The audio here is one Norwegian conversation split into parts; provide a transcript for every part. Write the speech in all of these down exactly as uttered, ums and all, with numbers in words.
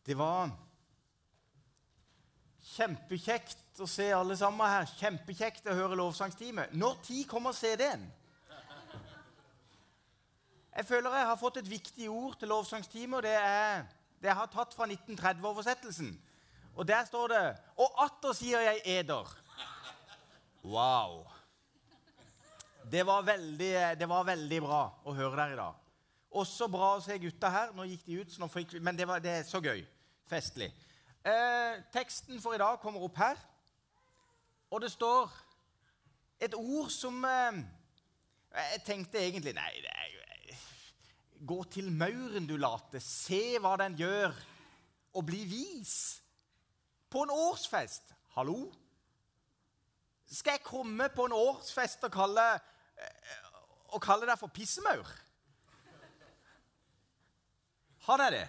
Det var kjempekjekt å se alle sammen her. Kjempekjekt å høre lovsangstime. Når tid kommer C D-en? Jeg føler jeg har fått et viktig ord til lovsangstime, og det er det jeg har tatt fra nitten tretti-oversettelsen. Og der står det, og atter sier jeg eder. Wow. Det var veldig, det var veldig bra å høre der i dag. Også bra å se gutta her. Nå gikk de ut, så nå fikk vi, men det, var, det er så gøy. Festlig. Eh, teksten for i dag kommer opp her. Og det står et ord som eh, jeg tenkte egentlig, nei, det er jo gå til mauren du late, se hva den gjør, og bli vis. På en årsfest. Hallo? Skal jeg komme på en årsfest og kalle, og kalle deg for pissemaur? Har jeg det?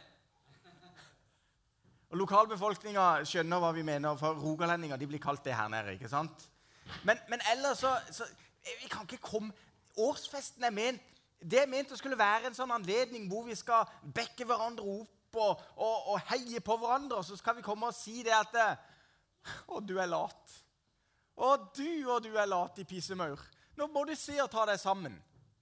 Og lokalbefolkningen skjønner hva vi mener, for rogalendinger, de blir kalt det her nede, ikke sant? Men, men ellers så, så, vi kan ikke komme, årsfesten er ment, det er ment å skulle være en sånn anledning hvor vi skal bekke hverandre opp og, og, og heie på hverandre, og så skal vi komme og si det at, å, du er lat. Å, du og du er lat i pissemaur. Nå må du se og ta deg sammen.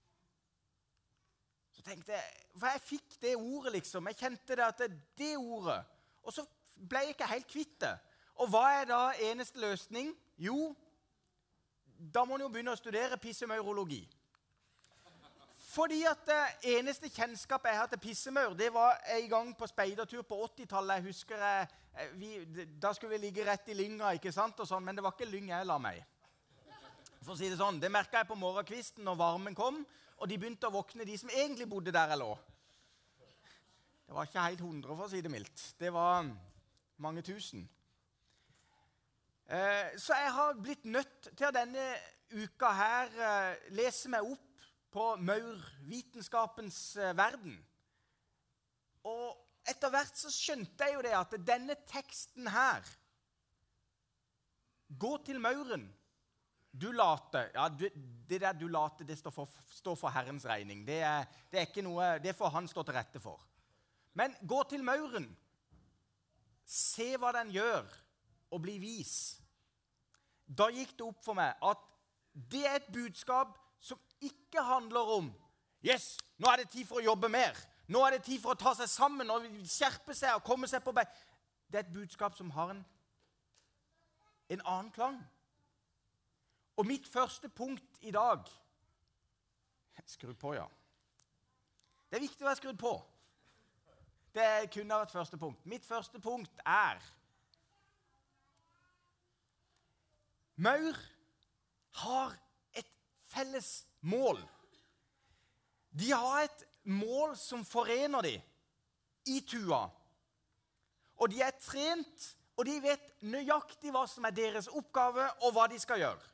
Så tenkte jeg, for jeg fikk det ordet liksom, jeg kjente det at det, det ordet, og så ble jeg ikke helt kvitt det. Og hva er da eneste løsning? Jo, da må man jo begynne å studere pissemaurologi. Fordi at det eneste kjennskap jeg har til pissemaur, det var en gang på speidertur på åttitallet. Jeg husker, jeg, vi, da skulle vi ligge rett i lynga, ikke sant, og sånn, men det var ikke lyng jeg la meg. For å si det sånn, det merket jeg på morgenkvisten når varmen kom, og de begynte å våkne, de som egentlig bodde der jeg lå. Det var ikke helt hundre, for å si det mildt. Det var mange tusen. Eh, så jeg har blitt nødt til denne uka her eh, lese meg opp på maurvitenskapens eh, verden. Og etter hvert så skjønte jeg jo det at denne teksten her, gå til mauren, du late, ja, du, det der du late, det står for, står for Herrens regning. Det er, det er ikke noe, det får han stå til rette for. Men gå til mauren, se hva den gjør, og bli vis. Da gikk det opp for meg at det er et budskap som ikke handler om yes, nå er det tid for å jobbe mer. Nå er det tid for å ta seg sammen og skjerpe seg og komme seg på bein. Det er et budskap som har en, en annen klang. Og mitt første punkt i dag skru på, ja. Det er viktig å være skrudd på. Det kunne vært første punkt. Mitt første punkt er maur har felles mål. De har et mål som forener de i tua. Og de er trent, og de vet nøyaktig hva som er deres oppgave, og hva de skal gjøre.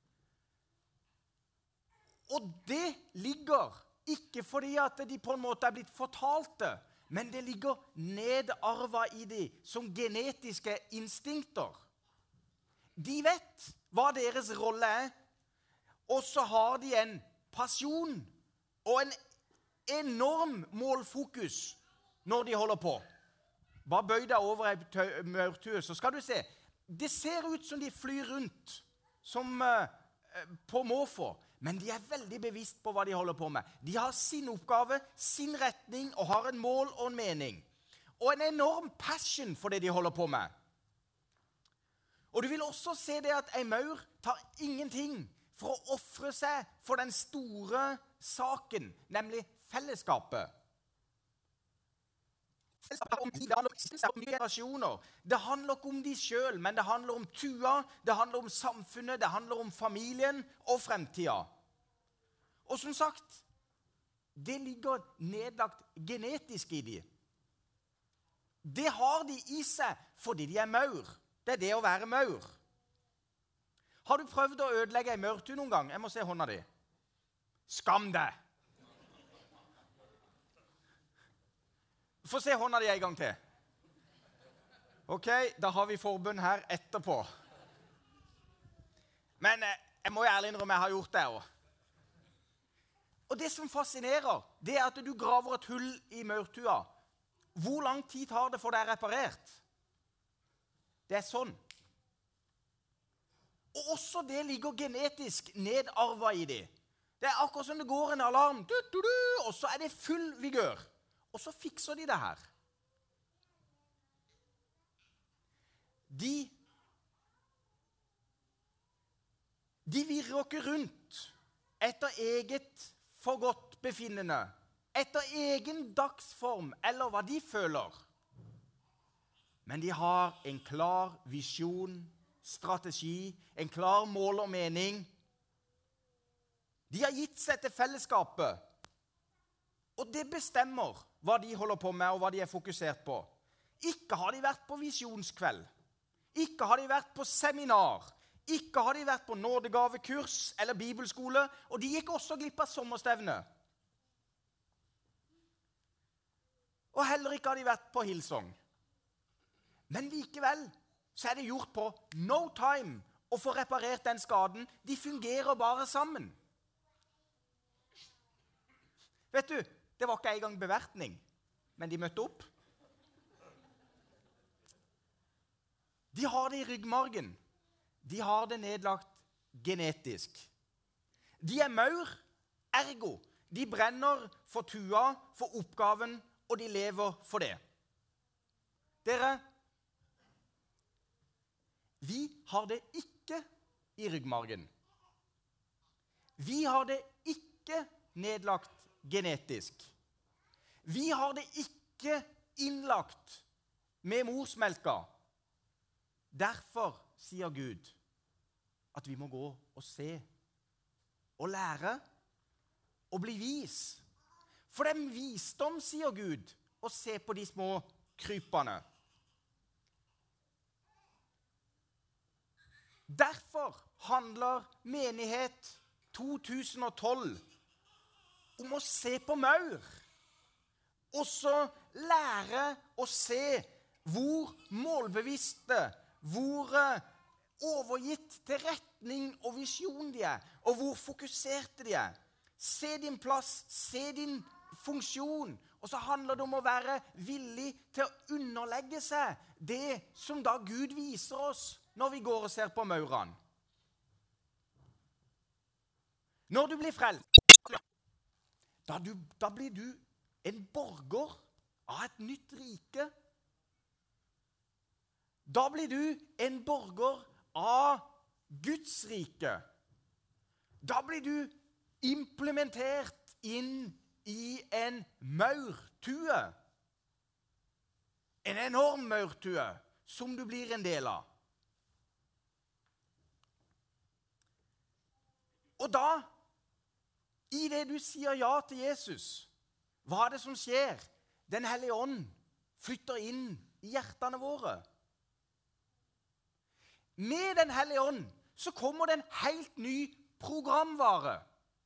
Og det ligger ikke fordi at de på en måte er blitt fortalt det, men det ligger nedarvet i de som genetiske instinkter. De vet hva deres rolle er, og så har de en pasjon og en enorm målfokus når de holder på. Bare bøy deg over ei maurtue, så skal du se. Det ser ut som de flyr rundt som uh, på måfå, men de er veldig bevisst på hva de holder på med. De har sin oppgave, sin retning, og har en mål og en mening. Og en enorm passion for det de holder på med. Og du vil også se det at ei maur tar ingenting for å offre seg for den store saken, nemlig fellesskapet. Fellesskapet om de, det handler om nye generasjoner. Det handler ikke om de selv, men det handler om tua, det handler om samfunnet, det handler om familien og fremtiden. Og som sagt, det ligger nedlagt genetisk i de. Det har de i seg fordi de er maur. Det er det å være maur. Har du prøvd å ødelegge en maurtue noen gang? Jeg må se hånda di. Skam deg! Få se hånda di en gang til. Ok, da har vi forbund her etterpå. Men eh, jeg må ærlig innrømme jeg har gjort det også. Og det som fascinerer, det er at du graver et hull i maurtua, hvor lang tid tar det for det er reparert? Det er sånn. Og også det ligger genetisk nedarvet i det. Det er akkurat som det går en alarm, du, du, du, og så er det full vigør. Og så fikser de det her. De, de virrer ikke rundt etter eget forgodtbefinnende, etter egen dagsform, eller hva de føler. Men de har en klar visjon, strategi, en klar mål og mening. De har gitt seg til fellesskapet, og det bestemmer hva de holder på med, og hva de er fokusert på. Ikke har de vært på visjonskveld, ikke har de vært på seminar, ikke har de vært på nådegavekurs eller bibelskole, og de gikk også glipp av sommerstevne. Og heller ikke har de vært på Hillsong. Men likevel så er det gjort på no time å få reparert den skaden. De fungerer bare sammen. Vet du, det var ikke engang bevertning, men de møtte opp. De har det i ryggmargen. De har det nedlagt genetisk. De er maur, ergo. De brenner for tua, for oppgaven, og de lever for det. Dere, vi har det ikke i ryggmargen. Vi har det ikke nedlagt genetisk. Vi har det ikke innlagt med morsmelka. Derfor sier Gud at vi må gå og se og lære og bli vis. For det er visdom, sier Gud, å se på de små krypene. Derfor handler menighet to tusen og tolv om å se på maur. Og så lære å se hvor målbevisste, hvor overgitt til retning og visjon de er, og hvor fokuserte de er. Se din plass, se din funksjon, og så handler det om å være villig til å underlegge seg det som da Gud viser oss når vi går og ser på maurene. Når du blir frelst, da, du, da blir du en borger av et nytt rike. Da blir du en borger av Guds rike. Da blir du implementert inn i en maurtue. En enorm maurtue som du blir en del av. Og da, i det du sier ja til Jesus, hva er det som skjer? Den hellige ånd flytter inn i hjertene våre. Med den hellige ånd så kommer det en helt ny programvare.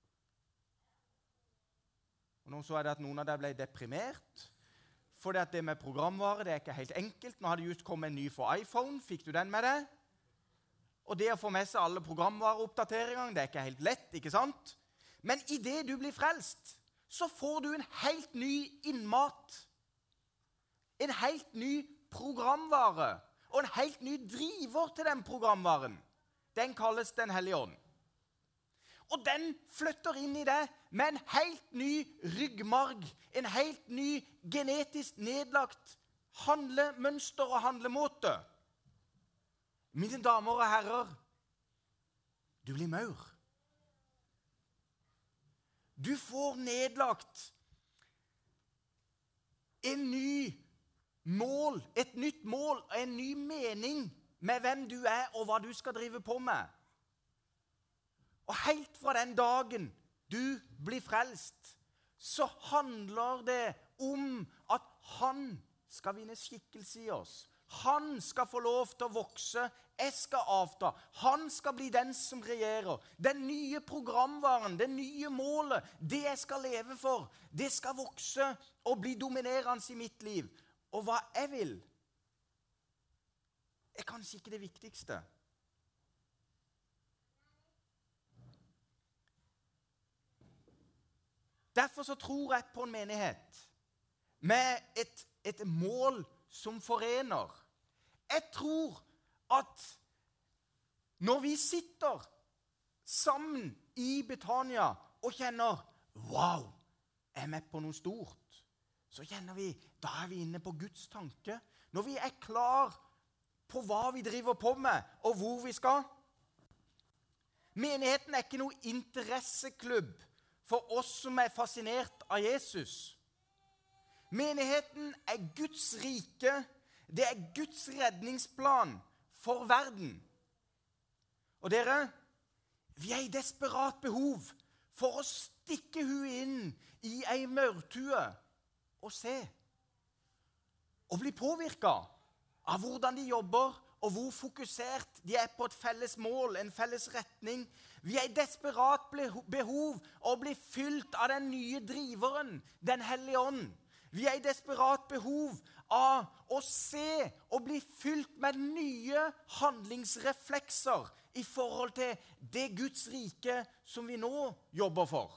Og nå så er det at noen av dere ble deprimert, for det med programvare det er ikke helt enkelt. Nå har det just kommet en ny for iPhone, fikk du den med deg? Og det å få med seg alle programvareoppdateringene, det er ikke helt lett, ikke sant? Men i det du blir frelst, så får du en helt ny innmat. En helt ny programvare. Og en helt ny driver til den programvaren. Den kalles Den hellige ånd. Og den flytter inn i deg med en helt ny ryggmarg. En helt ny genetisk nedlagt handlemønster og handlemåte. Mine damer og herrer, du blir maur. Du får nedlagt en ny mål, et nytt mål, en ny mening med hvem du er og hva du skal drive på med. Og helt fra den dagen du blir frelst, så handler det om at han skal vinne skikkelse i oss. Han skal få lov til å vokse, jeg skal avta. Han skal bli den som regjerer. Den nye programvaren, det nye målet, det jeg skal leve for, det skal vokse og bli dominerende i mitt liv. Og hva jeg vil, er kanskje ikke det viktigste. Derfor så tror jeg på en menighet med et, et mål som forener. Jeg tror at når vi sitter sammen i Betania og kjenner «Wow, jeg er med på noe stort», så kjenner vi, da er vi inne på Guds tanke. Når vi er klar på hva vi driver på med, og hvor vi skal. Menigheten er ikke noe interesseklubb for oss som er fascinert av Jesus. Menigheten er Guds rike. Det er Guds redningsplan for verden. Og dere, vi er i desperat behov for å stikke huet inn i ei maurtue og se. Og bli påvirket av hvordan de jobber, og hvor fokusert de er på et felles mål, en felles retning. Vi er i desperat behov å bli fylt av den nye driveren, den hellige ånd. Vi er i desperat behov av å se og bli fylt med nye handlingsreflekser i forhold til det Guds rike som vi nå jobber for.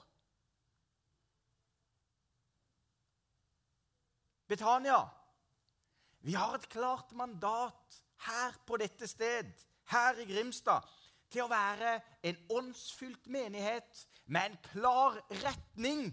Betania, vi har et klart mandat her på dette sted, her i Grimstad, til å være en åndsfylt menighet med en klar retning.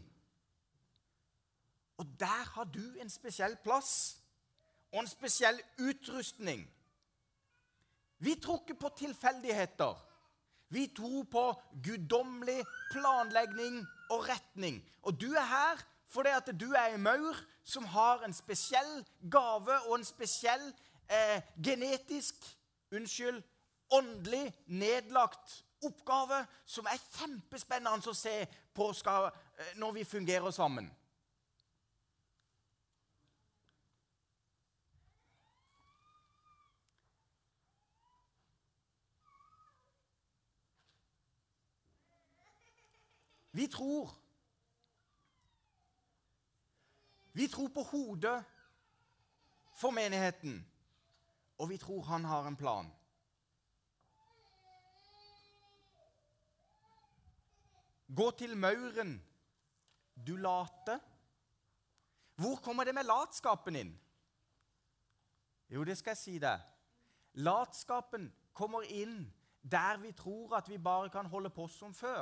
Og der har du en spesiell plass og en spesiell utrustning. Vi tror ikke på tilfeldigheter. Vi tror på guddommelig planlegging og retning. Og du er her fordi at du er en maur som har en spesiell gave og en spesiell eh, genetisk, unnskyld, åndelig nedlagt oppgave som er kjempespennende å se på skal, eh, når vi fungerer sammen. Vi tror. Vi tror på hodet for menigheten, og vi tror han har en plan. Gå til mauren, du late. Hvor kommer det med latskapen inn? Jo, det skal jeg si deg. Latskapen kommer inn der vi tror at vi bare kan holde på som før.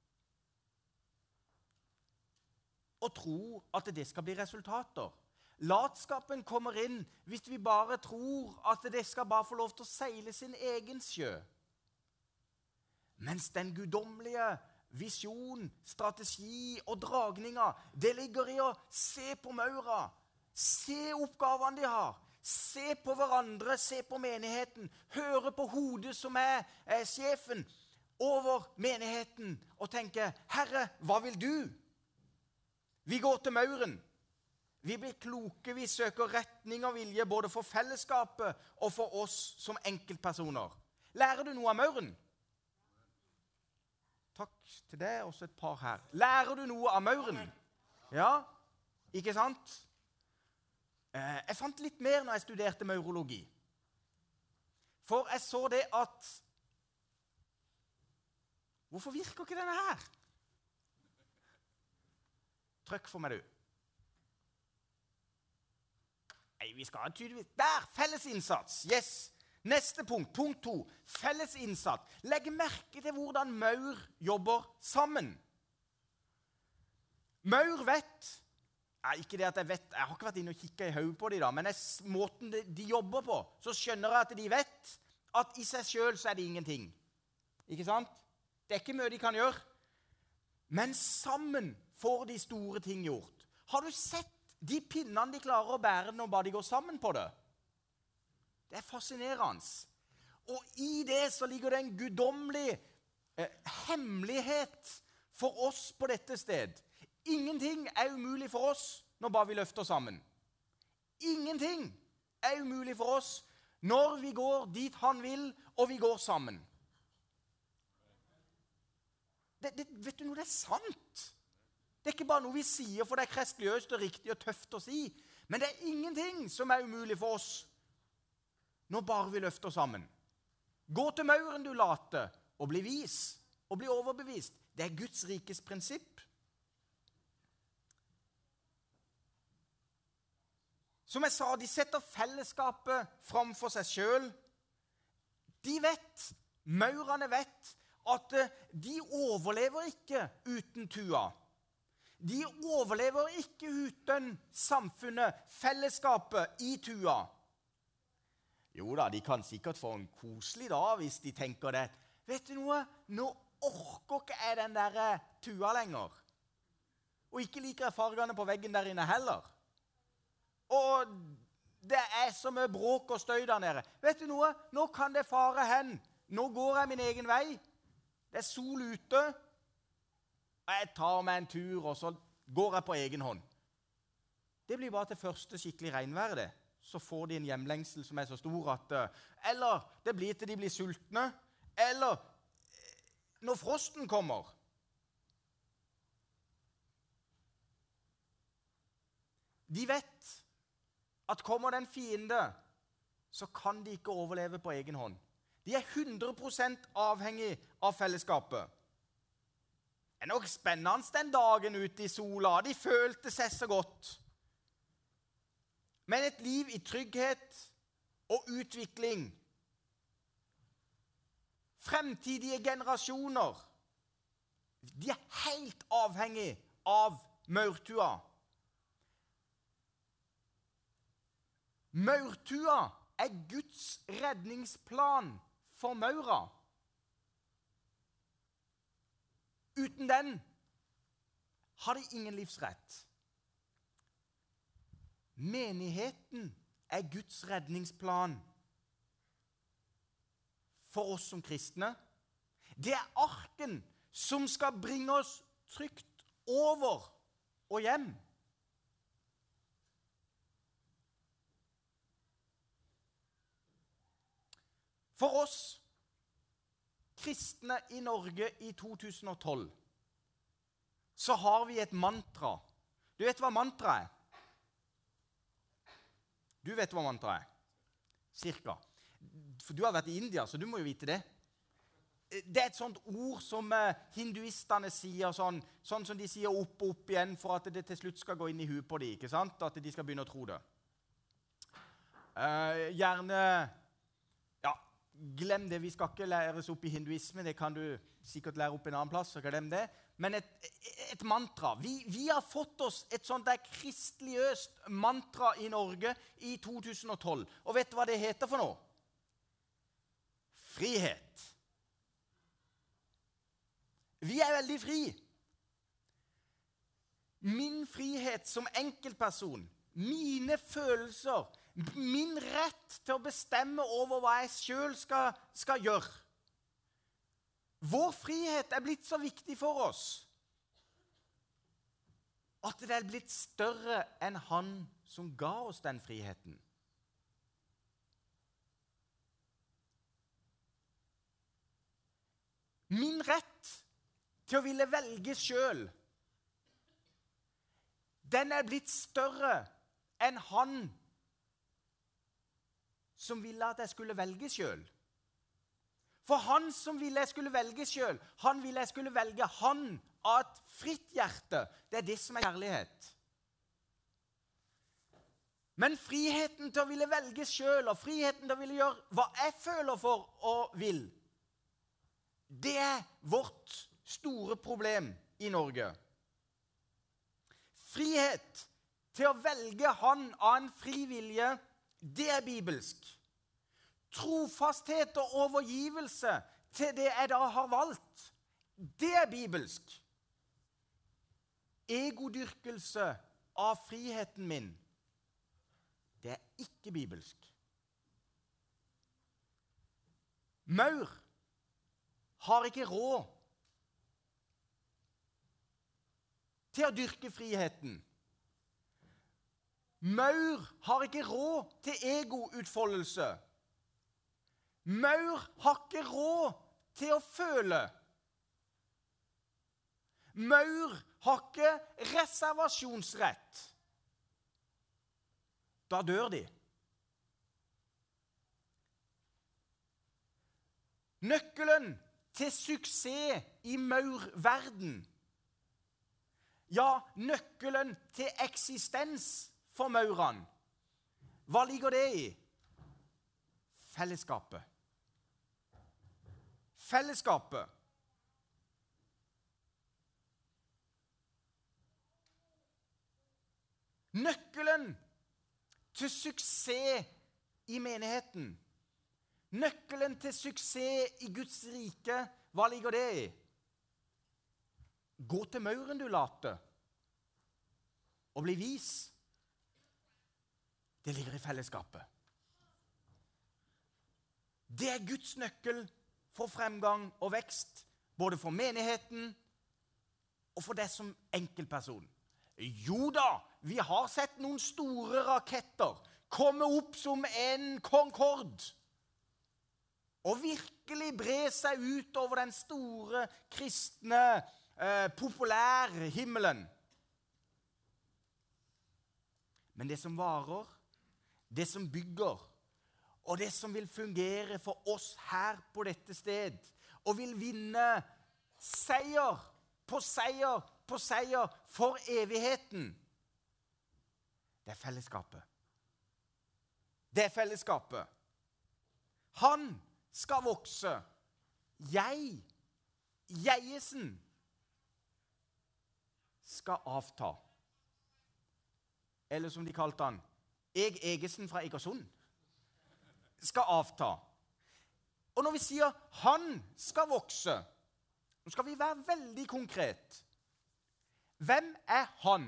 Og tro at det skal bli resultater. Latskapen kommer inn hvis vi bare tror at det skal bare få lov til å seile sin egen sjø. Mens den guddommelige visjon, strategi og dragninga, det ligger i å se på maura, se oppgavene de har, se på hverandre, se på menigheten, høre på hodet som er, er sjefen over menigheten, og tenke, Herre, hva vil du? Vi går til mauren. Vi blir kloke, vi søker retning og vilje både for fellesskapet og for oss som enkeltpersoner. Lærer du noe av mauren? Takk til deg, også et par her. Lærer du noe av mauren? Ja, ikke sant? Jeg fant litt mer når jeg studerte maurologi. For jeg så det at hvorfor virker ikke denne her? Trykk for meg, du. Nei, vi skal ha tydeligvis. Der, felles innsats. Yes. Neste punkt, punkt to. Felles innsats. Legg merke til hvordan maur jobber sammen. Maur vet, nei, ikke det at jeg vet, jeg har ikke vært inne og kikket i hodet på dem da, men jeg, måten de, de jobber på, så skjønner jeg at de vet at i seg selv så er det ingenting. Ikke sant? Det er ikke mye de kan gjøre. Men sammen får de store ting gjort. Har du sett de pinnene de klarer å bære når bare de går sammen på det? Det er fascinerende. Og i det så ligger det en guddommelig eh, hemmelighet for oss på dette sted. Ingenting er umulig for oss når bare vi løfter sammen. Ingenting er umulig for oss når vi går dit han vil, og vi går sammen. Det, det, vet du noe, det er sant. Det er ikke bare noe vi sier, for det er kristeliøst og riktig og tøft å si. Men det er ingenting som er umulig for oss når bare vi løfter sammen. Gå til mauren, du late, og bli vis, og bli overbevist. Det er Guds rikes prinsipp. Som jeg sa, de setter fellesskapet framfor seg selv. De vet, maurene vet, at de overlever ikke uten tua. De overlever ikke uten samfunnet, fellesskapet i tua. Jo da, de kan sikkert få en koselig dag hvis de tenker det. Vet du noe? Nå orker ikke jeg den der tua lenger. Og ikke liker jeg fargene på veggen der inne heller. Og det er så mye bråk og støy der nede. Vet du noe? Nå kan det fare hen. Nå går jeg min egen vei. Det er sol ute. Og jeg tar meg en tur, og så går jeg på egen hånd. Det blir bare til første skikkelig regnvær, det. Så får de en hjemlengsel som er så stor at eller det blir til de blir sultne, eller når frosten kommer. De vet at kommer det en fiende, så kan de ikke overleve på egen hånd. De er hundre prosent avhengig av fellesskapet. Det er nok spennende den dagen ute i sola. De følte seg så godt. Men et liv i trygghet og utvikling. Fremtidige generasjoner. De er helt avhengig av maurtua. Maurtua er Guds redningsplan for maura. Uten den har de ingen livsrett. Menigheten er Guds redningsplan for oss som kristne. Det er arken som skal bringe oss trygt over og hjem. For oss kristne i Norge i to tusen og tolv så har vi et mantra. Du vet hva mantra er? Du vet hva mantra er? Cirka. For du har vært i India, så du må jo vite det. Det er et sånt ord som hinduistene sier, sånn, sånn som de sier opp og opp igjen for at det til slutt skal gå inn i huet på dem, ikke sant? At de skal begynne å tro det. Uh, gjerne... Glem det, vi skal ikke læres opp i hinduisme, det kan du sikkert lære opp en annen plass, så glem det. Men et, et mantra. Vi, vi har fått oss et sånt der kristeliøst mantra i Norge i to tusen og tolv. Og vet du hva det heter for noe? Frihet. Vi er veldig fri. Min frihet som enkeltperson, mine følelser, min rett til å bestemme over hva jeg selv skal, skal gjøre. Vår frihet er blitt så viktig for oss at det er blitt større enn han som ga oss den friheten. Min rett til å ville velge selv, den er blitt større enn han som ville at jeg skulle velge selv. For han som ville jeg skulle velge selv, han ville jeg skulle velge han av et fritt hjerte. Det er det som er kjærlighet. Men friheten til å ville velge selv, og friheten til å ville gjøre hva jeg føler for og vil, det er vårt store problem i Norge. Frihet til å velge han av en fri vilje, det er bibelsk. Trofasthet og overgivelse til det jeg da har valgt, det er bibelsk. Egodyrkelse av friheten min, det er ikke bibelsk. Maur har ikke råd til å dyrke friheten. Maur har ikke råd til egoutfoldelse. Maur har ikke råd til å føle. Maur har ikke reservasjonsrett. Da dør de. Nøkkelen til suksess i maurverden, ja, nøkkelen til eksistens for maurene, hva ligger det i? Fellesskapet. Fellesskapet. Nøkkelen til suksess i menigheten. Nøkkelen til suksess i Guds rike, hva ligger det i? Gå til mauren, du late, og bli vis. Det ligger i fellesskapet. Det er Guds nøkkel for fremgang og vekst, både for menigheten og for deg som enkeltperson. Jo da, vi har sett noen store raketter komme opp som en Concorde og virkelig bre seg ut over den store kristne, eh, populære himmelen. Men det som varer, det som bygger, og det som vil fungere for oss her på dette sted, og vil vinne seier på seier på seier for evigheten, det er fellesskapet. Det er fellesskapet. Han skal vokse. Jeg, jegesen, skal avta. Eller som de kalte han, jeg Egesen fra Egersund, skal avta. Og når vi sier han skal vokse, nå skal vi være veldig konkret. Hvem er han?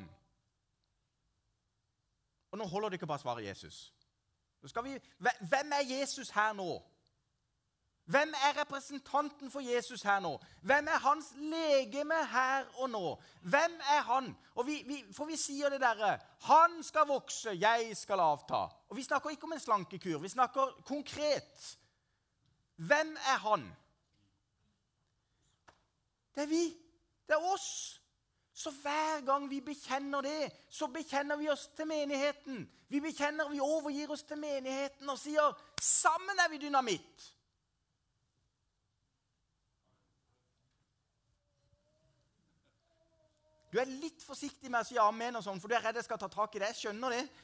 Og nå holder det ikke bare å svare Jesus. Nå skal vi, hvem er Jesus her nå? Hvem er representanten for Jesus her nå? Hvem er hans legeme her og nå? Hvem er han? Og vi, vi, for vi sier det der, han skal vokse, jeg skal avta. Og vi snakker ikke om en slankekur, vi snakker konkret. Hvem er han? Det er vi, det er oss. Så hver gang vi bekjenner det, så bekjenner vi oss til menigheten. Vi bekjenner, vi overgir oss til menigheten og sier, sammen er vi dynamitt. Du er litt forsiktig med å si amen og sånn, for du er redd jeg skal ta tak i det. Jeg skjønner det.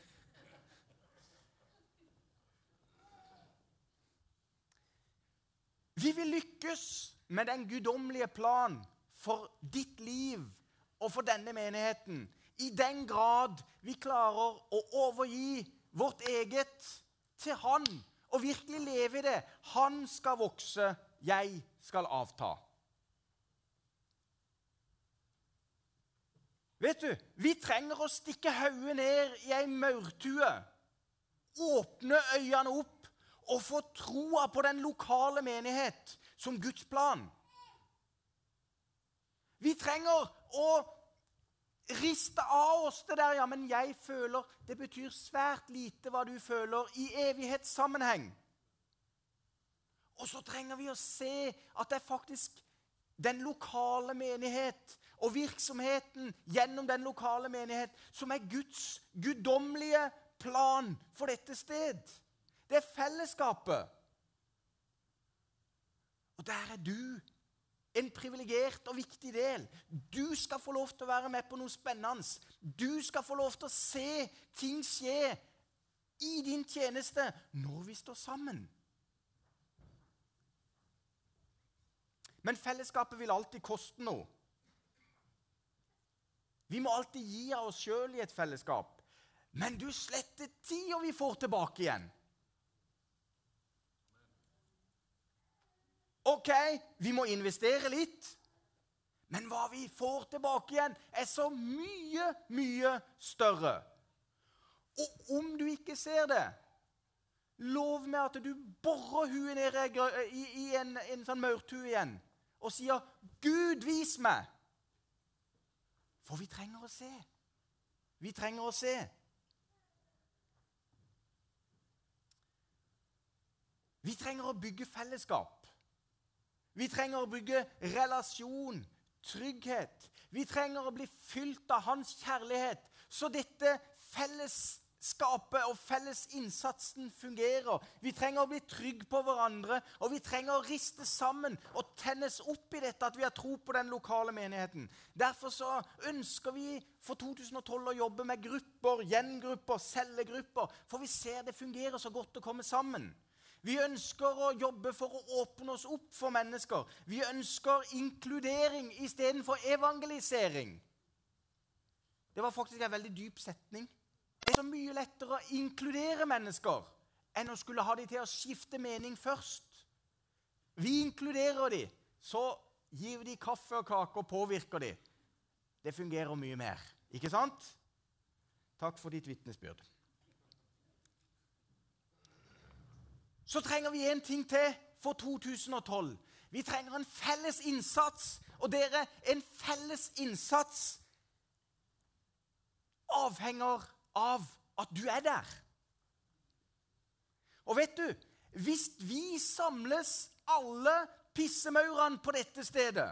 Vi vil lykkes med den guddommelige plan for ditt liv og for denne menigheten, i den grad vi klarer å overgi vårt eget til han, og virkelig leve i det. Han skal vokse, jeg skal avta. Vet du, vi trenger å stikke hodet ned i en maurtue, åpne øynene opp, og få troa på den lokale menighet som Guds plan. Vi trenger å riste av oss det der, ja, men jeg føler, det betyr svært lite hva du føler i evighetssammenheng. Og så trenger vi å se at det er faktisk den lokale menighet og virksomheten gjennom den lokale menighet som er Guds guddommelige plan for dette sted. Det er fellesskapet. Og der er du en privilegert og viktig del. Du skal få lov til å være med på noe spennende. Du skal få lov til å se ting skje i din tjeneste når vi står sammen. Men fellesskapet vil alltid koste noe. Vi må alltid gi av oss selv i et fellesskap. Men du sletter tid og vi får tilbake igjen. Ok, vi må investere litt, men hva vi får tilbake igjen er så mye, mye større. Og om du ikke ser det, lov med at du borrer huet ned i, i en, en sånn maurtue igjen, og sier, Gud, vis meg. For vi trenger å se. Vi trenger å se. Vi trenger å bygge fellesskap. Vi trenger å bygge relasjon, trygghet. Vi trenger å bli fylt av hans kjærlighet. Så dette felles fellesskapet og felles innsatsen fungerer. Vi trenger å bli trygg på hverandre, og vi trenger å riste sammen og tennes opp i dette at vi har tro på den lokale menigheten. Derfor så ønsker vi for to tusen og tolv å jobbe med grupper, gjengrupper, cellegrupper, for vi ser det fungerer så godt å komme sammen. Vi ønsker å jobbe for å åpne oss opp for mennesker. Vi ønsker inkludering i stedet for evangelisering. Det var faktisk en veldig dyp setning. Det er så mye lettere å inkludere mennesker enn å skulle ha de til å skifte mening først. Vi inkluderer de, så gir vi de kaffe og kake og påvirker de. Det fungerer mye mer, ikke sant? Takk for ditt vitnesbyrd. Så trenger vi en ting til for to tusen og tolv. Vi trenger en felles innsats, og dere, en felles innsats avhenger av at du er der. Og vet du, hvis vi samles alle pissemaurene på dette stedet,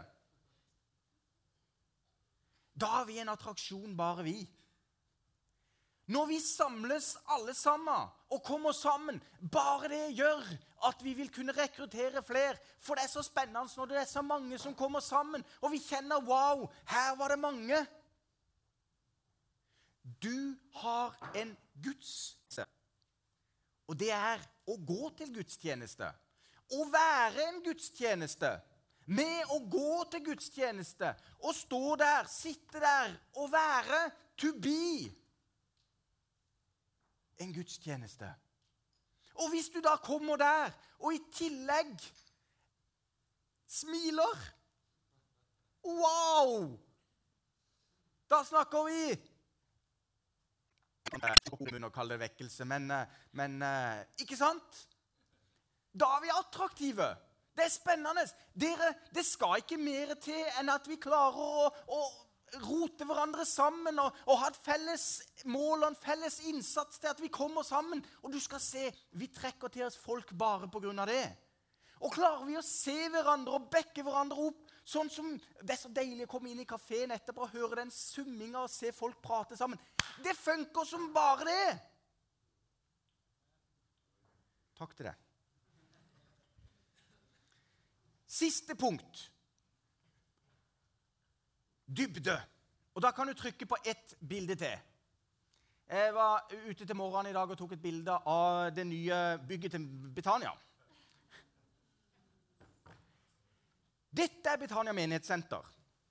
da har vi en attraksjon bare vi. Når vi samles alle sammen og kommer sammen, bare det gjør at vi vil kunne rekruttere flere. For det er så spennende når det er så mange som kommer sammen, og vi kjenner, wow, her var det mange. Du har en gudstjeneste, og det er å gå til gudstjeneste. Å være en gudstjeneste, med å gå til gudstjeneste, og stå der, sitte der, og være to be. En gudstjeneste. Og hvis du da kommer der, og i tillegg smiler, wow! Da snakker vi. Jeg skal ikke begynne å kalle det vekkelse, men, men ikke sant? Da er vi attraktive. Det er spennende. Dere, det skal ikke mer til enn at vi klarer å, å rote hverandre sammen og, og ha et felles mål og en felles innsats til at vi kommer sammen. Og du skal se, vi trekker til oss folk bare på grunn av det. Og klarer vi å se hverandre og bekke hverandre opp, sånn som det er så deilig å komme inn i kaféen etterpå og høre den summinga og se folk prate sammen. Det funker som bare det. Takk til deg. Siste punkt. Dybde. Og da kan du trykke på ett bilde til. Jeg var ute til morgenen i dag og tok et bilde av det nye bygget til Betania. Dette er Betania menighetssenter.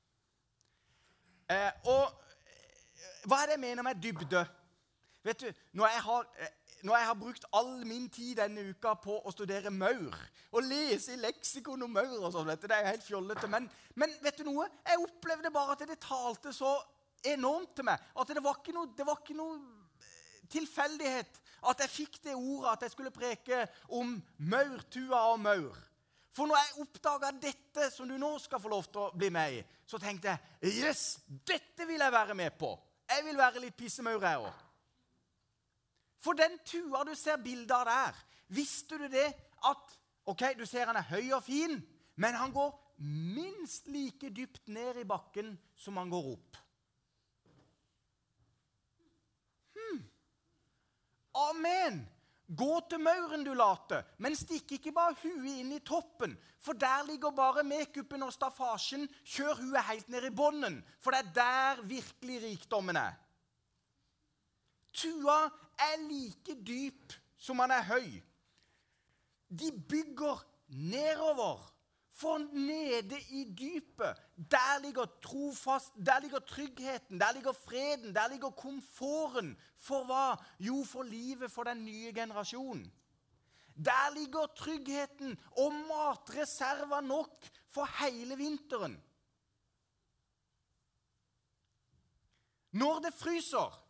Eh, og hva er det jeg mener med dybde? Vet du, når jeg har... Når jeg har brukt all min tid denne uka på å studere maur, og lese i leksikon om maur og sånn, det er jo helt fjollete, men, men vet du noe? Jeg opplevde bare at det talte så enormt til meg, at det var ikke noe, det var ikke noe tilfeldighet at jeg fikk det ordet at jeg skulle preke om maurtua og maur. For når jeg oppdaget dette som du nå skal få lov til å bli med i, så tenkte jeg, yes, dette vil jeg være med på. Jeg vil være litt pissemaur jeg også. For den tua du ser bildet av der, visste du det at, ok, du ser han er høy og fin, men han går minst like dypt ned i bakken som han går opp. Hmm. Amen. Gå til mauren du late, men stikk ikke bare huet inn i toppen, for der ligger bare make-upen og staffasjen. Kjør huet helt ned i bånden, for det er der virkelig rikdommen er. Tua er like dyp som han er høy. De bygger nedover, for nede i dypet, der ligger trofast, der ligger tryggheten, der ligger freden, der ligger komforten. For hva? Jo, for livet for den nye generasjonen. Der ligger tryggheten og matreserver nok for hele vinteren. Når det fryser,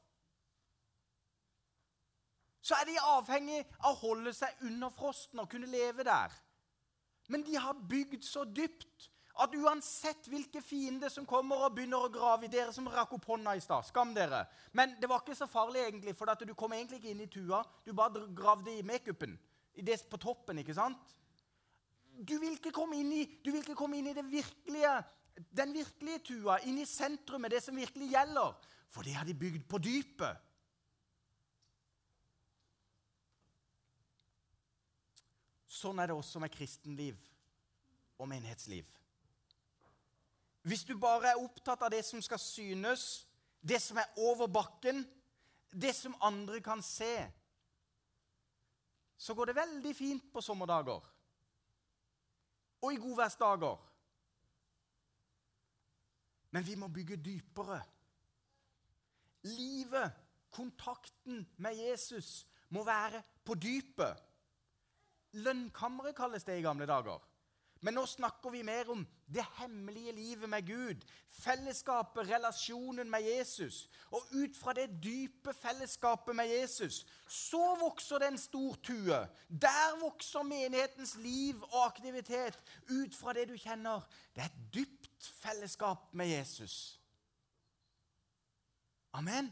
så er de avhengig av å holde seg under frosten og kunne leve der. Men de har bygd så dypt at uansett hvilke fiender som kommer og begynner å grave i dere som rakk opp hånda i stad, skam dere. Men det var ikke så farlig egentlig, for at du kom egentlig ikke inn i tua, du bare gravde i make-upen, i det på toppen, ikke sant? Du vil ikke komme inn i, du vil ikke komme inn i det virkelige, den virkelige tua, inn i sentrumet, det som virkelig gjelder, for det har de bygd på dypet. Sånn er det også med kristenliv og menighetsliv. Hvis du bare er opptatt av det som skal synes, det som er over bakken, det som andre kan se, så går det veldig fint på sommerdager og i godværsdager. Men vi må bygge dypere. Livet, kontakten med Jesus må være på dypet. Lønnkammeret kalles det i gamle dager. Men nå snakker vi mer om det hemmelige livet med Gud, fellesskapet, relasjonen med Jesus. Og ut fra det dype fellesskapet med Jesus, så vokser det en stor tue. Der vokser menighetens liv og aktivitet ut fra det du kjenner. Det er et dypt fellesskap med Jesus. Amen.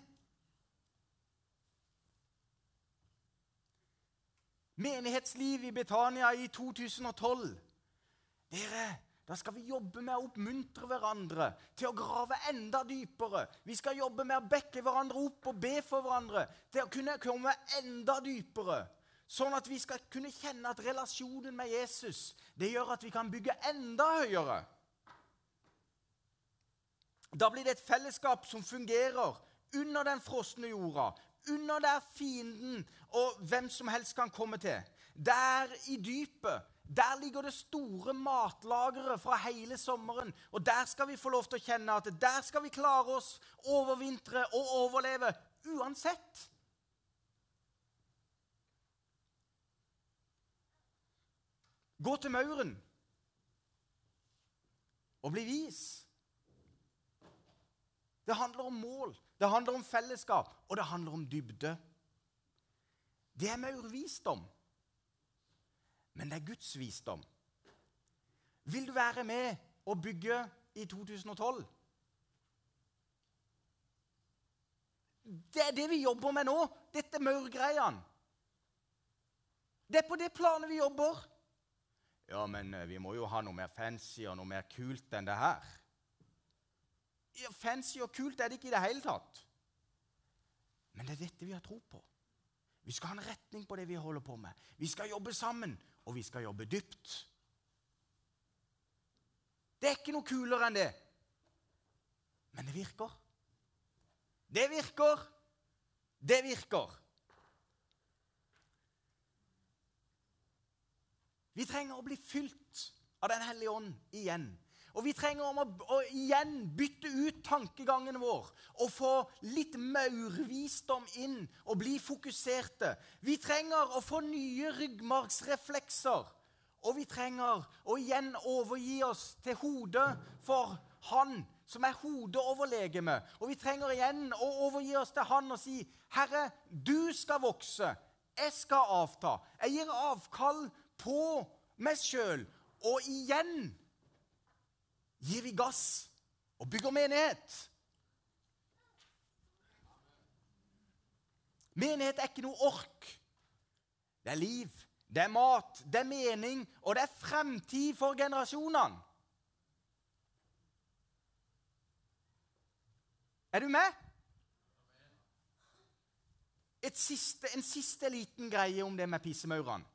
Menighetsliv i Betania i to tusen og tolv. Dere, da skal vi jobbe med å oppmuntre hverandre til å grave enda dypere. Vi skal jobbe med å bekke hverandre opp og be for hverandre til å kunne komme enda dypere. Sånn at vi skal kunne kjenne at relasjonen med Jesus, det gjør at vi kan bygge enda høyere. Da blir det et fellesskap som fungerer under den frosne jorda, under der fienden og hvem som helst kan komme til. Der i dypet, der ligger det store matlagere fra hele sommeren, og der skal vi få lov til å kjenne at der skal vi klare oss, overvintre og overleve, uansett. Gå til mauren og bli vis. Det handler om mål, det handler om fellesskap, og det handler om dybde. Det er maurvisdom, men det er Guds visdom. Vil du være med og bygge i to tusen og tolv? Det er det vi jobber med nå, dette maurgreiene. Det er på det planet vi jobber. Ja, men vi må jo ha noe mer fancy og noe mer kult enn det her. Ja, fancy og kult er det ikke i det hele tatt. Men det er dette vi har tro på. Vi skal ha en retning på det vi holder på med. Vi skal jobbe sammen, og vi skal jobbe dypt. Det er ikke noe kulere enn det. Men det virker. Det virker. Det virker. Vi trenger å bli fylt av Den hellige ånd igjen. Og vi trenger om å, å igjen bytte ut tankegangen vår og få litt maurvisdom inn og bli fokuserte. Vi trenger å få nye ryggmargsreflekser. Og vi trenger å igjen overgi oss til hodet for han som er hodet over legemet. Og vi trenger igjen å overgi oss til han og si, Herre, du skal vokse, jeg skal avta. Jeg gir avkall på meg selv, og igjen gir vi gass og bygger menighet. Menighet er ikke noe ork. Det er liv, det er mat, det er mening, og det er fremtid for generasjonene. Er du med? Et siste, en siste liten greie om det med pissemaurene.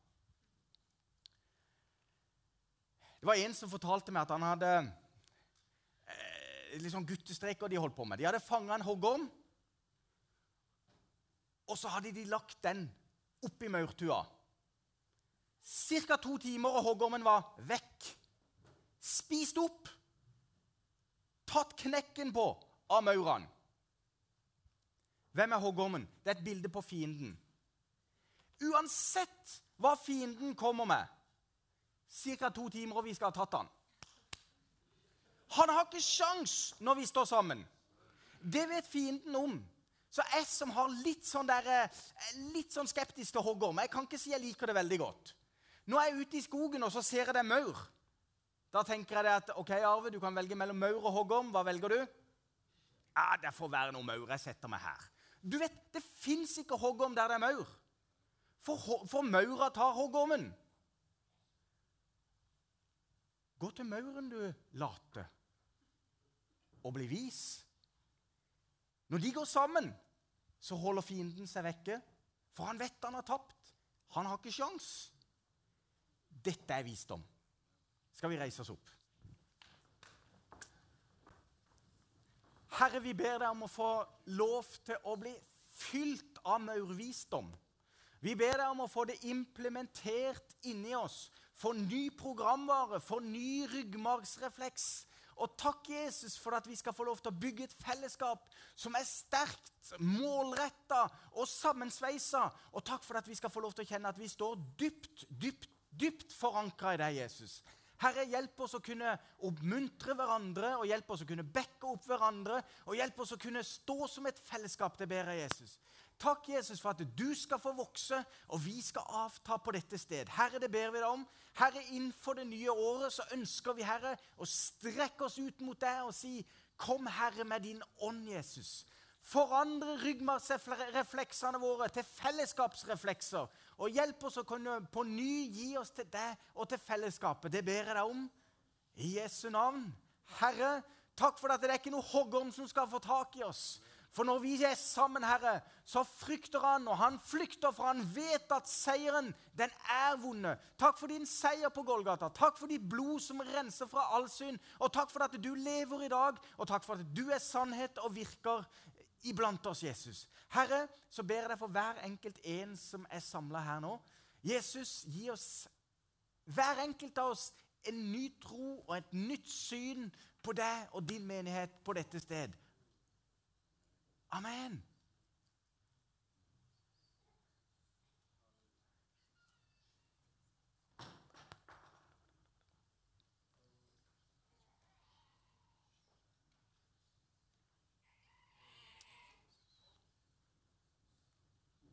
Det var en som fortalte meg at han hadde eh, litt sånn guttestreker de holdt på med. De hadde fanget en hoggorm, og så hadde de lagt den opp i maurtua. Cirka to timer, og hoggormen var vekk. Spist opp. Tatt knekken på av maurene. Hvem er hoggormen? Det er et bilde på fienden. Uansett hva fienden kommer med, cirka to timer, og vi skal ha tatt han. Han har ikke sjans når vi står sammen. Det vet fienden om. Så jeg som har litt sånn, der, litt sånn skeptisk til hoggorm, jeg kan ikke si jeg liker det veldig godt. Nå er jeg ute i skogen, og så ser jeg det maur. Da tenker jeg det at, ok, Arve, du kan velge mellom maur og hoggorm. Hva velger du? Ja, det får være noe maur. Jeg setter meg her. Du vet, det finnes ikke hoggorm der det er maur. For, for maura tar hoggormen. Gå til mauren, du late, og bli vis. Når de går sammen, så holder fienden seg vekke, for han vet han har tapt. Han har ikke sjans. Dette er visdom. Skal vi reise oss opp? Herre, vi ber deg om å få lov til å bli fylt av maurvisdom. Vi ber deg om å få det implementert inni oss. For ny programvare, for ny ryggmargsrefleks. Og takk, Jesus, for at vi skal få lov til å bygge et fellesskap som er sterkt, målrettet og sammensveiset. Og takk for at vi skal få lov til å kjenne at vi står dypt, dypt, dypt forankret i deg, Jesus. Herre, hjelp oss å kunne oppmuntre hverandre, og hjelp oss å kunne bekke opp hverandre, og hjelp oss å kunne stå som et fellesskap, det ber jeg, Jesus. Takk, Jesus, for at du skal få vokse, og vi skal avta på dette sted. Herre, det ber vi deg om. Herre, innenfor det nye året så ønsker vi, Herre, å strekke oss ut mot deg og si, kom, Herre, med din ånd, Jesus. Forandre ryggmargsrefleksene våre til fellesskapsreflekser, og hjelp oss å kunne på ny gi oss til deg og til fellesskapet. Det ber jeg deg om, i Jesu navn. Herre, takk for at det er ikke noe hoggorm som skal få tak i oss. For når vi er sammen, Herre, så frykter han, og han flykter, for han vet at seieren, den er vunnet. Takk for din seier på Golgata. Takk for ditt blod som renser fra all synd. Og takk for at du lever i dag, og takk for at du er sannhet og virker iblant oss, Jesus. Herre, så ber jeg deg for hver enkelt en som er samlet her nå. Jesus, gi oss, hver enkelt av oss, en ny tro og et nytt syn på deg og din menighet på dette sted. Amen.